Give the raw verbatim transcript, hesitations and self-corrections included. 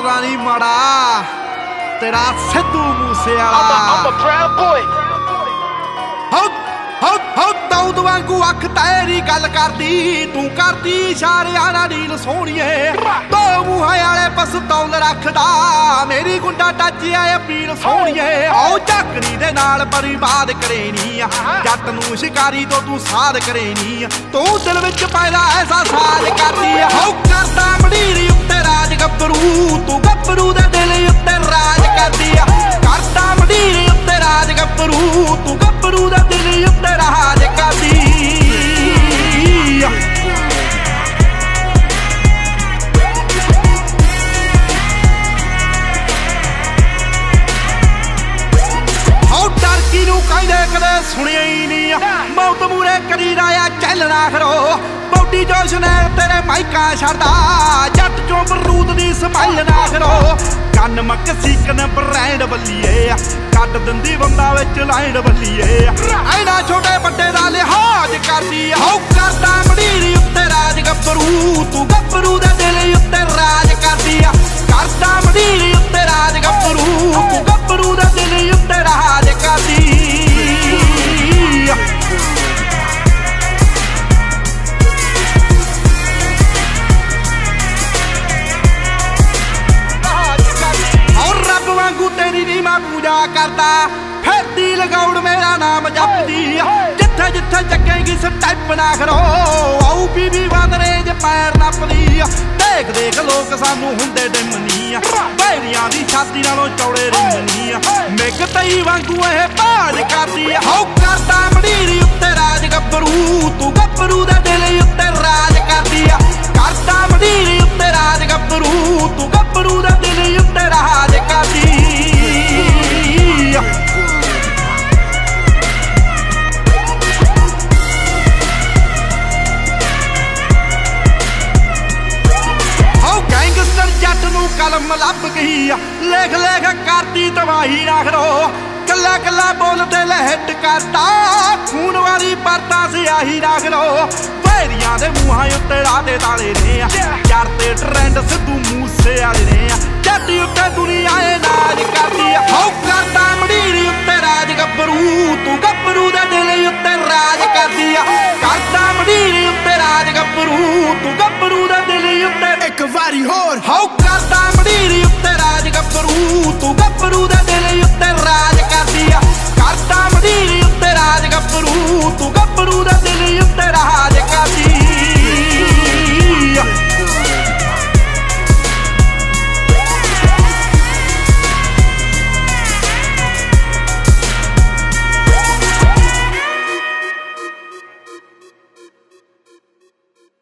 ਲੱਗਦਾ ਨਹੀਂ ਮਾੜਾ ਤੇਰਾ Sidhu Moosewala. I'm a proud boy। ਹੋ ਹੋ ਹੋ ਦਾਊਦ ਵਾਂਗੂ ਅੱਖ ਤੇਰੀ ਗੱਲ ਕਰਦੀ, ਤੂੰ ਕਰਦੀ ਇਸ਼ਾਰਿਆਂ ਨਾਲ ਡੀਲ ਸੋਹਣੀਏ। ਦੋ ਮੂੰਹਾਂ ਵਾਲੇ ਪਸਤੌਲ ਰੱਖਦਾ, ਮੇਰੀ ਗੁੰਡਾ ਟੱਚ ਆਏ ਅਪੀਲ ਸੋਹਣੀਏ। ਆਓ ਝਾਕਣੀ ਦੇ ਨਾਲ ਬਰਬਾਦ ਕਰੇਨੀ ਆ, ਜੱਟ ਨੂੰ ਸ਼ਿਕਾਰੀ ਤੋਂ ਤੂੰ ਸਾਧ ਕਰੇਨੀ ਆ। ਤੂੰ ਦਿਲ ਵਿੱਚ ਪੈਦਾ ਐਸਾ ਸਾਜ ਕਰਦੀ ਆ। ਹੋ ਕਰਦਾ ਮੰਡੀਰੀ ਉੱਤੇ ਰਾਜ ਗੱਭਰੂ, ਤੂੰ ਗੱਭਰੂ ਦੇ ਦਿਲ ਉੱਤੇ ਰਾਜ ਕਰਦੀ ਆ। ਕਰਦਾ ਮੰਡੀਰੀ ਉੱਤੇ ਰਾਜ ਗੱਭਰੂ, ਤੂੰ ਗੱਭਰੂ ਦੇ ਦਿਲ ਉੱਤੇ ਰਾਜ ਕਰਦੀ ਆ। ਹੋ ਟਰਕੀ ਨੂੰ ਕਹਿੰਦੇ ਕਦੇ ਸੁਣਿਆ ਹੀ ਨਹੀਂ, ਮੌਤ ਮੂਰੇ ਕਰੀ ਰਾਇਆ ਚੱਲਣਾ ਖਰੋ। ਬੌਡੀ ਜੋਸ਼ ਨੇ ਤੇਰੇ ਮਾਈਕਾ ਛੱਡਦਾ, ਜੱਟ ਚੋਂ ਬਰੂਦ ਦੀ ਸਮੈਲ ਨਾ ਖਰੋ। ਕੰਨ ਮੱਕ ਸੀਕਨ ਬ੍ਰੈਂਡ ਬੱਲੀਏ, ਕੱਢ ਦਿੰਦੀ ਬੰਦਾ ਵਿੱਚ ਲਾਈਨ ਬੱਲੀਏ। ਐਨਾ ਛੋਟੇ ਵੱਡੇ ਦਾ ਲਿਹਾਜ਼ ਕਰਦੀ। ਹੋ ਕਰਦਾ ਮੰਡੀਰੀ ਉੱਤੇ ਰਾਜ ਗੱਭਰੂ, ਤੂੰ ਗੱਭਰੂ ਦੇ ਦਿਲ ਉੱਤੇ ਰਾਜ ਕਰਦੀ ਆ। ਕਰਦਾ ਮੰਡੀਰੀ ਉੱਤੇ ਰਾਜ ਗੱਭਰੂ, ਤੂੰ ਗੱਭਰੂ ਦੇ ਦਿਲ ਉੱਤੇ ਰਾਜ ਕਰਦੀ ਆ। ਤੇਰੀ ਨੀ ਮੈਂ ਪੂਜਾ ਕਰਦਾ, ਫਿਰਦੀ ਲਗਾਉਣ ਮੇਰਾ ਨਾਮ ਜਪਦੀ। ਜਿੱਥੇ ਜਿੱਥੇ ਚੱਕੇਗੀ ਸਟੈਪ ਨਾ ਖਰੋ, ਆਊ ਬੀਬੀ ਬੰਦ ਰੇਂਜ ਪੈਰ ਨੱਪਦੀ। ਦੇਖ ਦੇਖ ਲੋਕ ਸਾਨੂੰ ਹੁੰਦੇ ਡਿਮਨੀ, ਬੈਰੀਆਂ ਦੀ ਛਾਤੀ ਨਾਲੋਂ ਚੌੜੇ ਰਿਮਨੀ। ਮਿੱਗ ਤਈ ਵਾਂਗੂ ਇਹ ਬਾਜ ਕਰਦੀ। ਹੋ ਕਰਦਾ ਮੰਡੀਰੀ ਉੱਤੇ ਰਾਜ ਗੱਭਰੂ, ਤੂੰ ਗੱਭਰੂ ਦੇ ਦਿਲ ਉੱਤੇ ਰਾਜ ਕਰਦੀ ਆ। ਕਰਦਾ ਮੰਡੀਰੀ ਉੱਤੇ ਰਾਜ ਗੱਭਰੂ, ਤੂੰ ਗੱਭਰੂ ਦੇ ਦਿਲ ਉੱਤੇ ਰਾਜ ਕਰਦੀ। ਗੈਂਗਸਟਰ ਜੱਟ ਨੂੰ ਕਲਮ ਲੱਭ ਗਈ, ਲਿਖ ਲਿਖ ਕਰਦੀ ਤਬਾਹੀ ਨਾ ਖਰੋ। ਕੱਲਾ ਕੱਲਾ ਬੋਲ ਤੇ ਲਹਿਟ ਕਰਦਾ, ਖੂਨ ਵਾਲੀ ਪਰਤਾ ਸਿਆਹੀ ਨਾ ਖਰੋ। ਬੈਰੀਆਂ ਦੇ ਮੂੰਹਾਂ ਉੱਤੇ ਰਾਦੇ ਤਾਲੇ ਨੇ, ਯਾਰ ਤੇ ਟ੍ਰੈਂਡ ਸਿੱਧੂ ਮੂਸੇਵਾਲੇ ਨੇ। ਜੱਟ ਉੱਤੇ ਦੁਨੀਆ ਏ ਨਾਜ ਕਰਦੀ। ਹੋ ਕਰਦਾ ਮੰਡੀਰੀ ਉੱਤੇ ਰਾਜ ਗੱਭਰੂ, ਤੂੰ ਗੱਭਰੂ ਦੇ ਦਿਲ ਉੱਤੇ ਰਾਜ ਕਰਦੀ ਆ। ਕਰਦਾ ਮੰਡੀਰੀ ਉੱਤੇ ਰਾਜ ਗੱਭਰੂ, ਤੂੰ ਗੱਭਰੂ ਦੇ ਦਿਲ ਉੱਤੇ। ਇੱਕ ਵਾਰੀ ਹੋਰ ਹੋ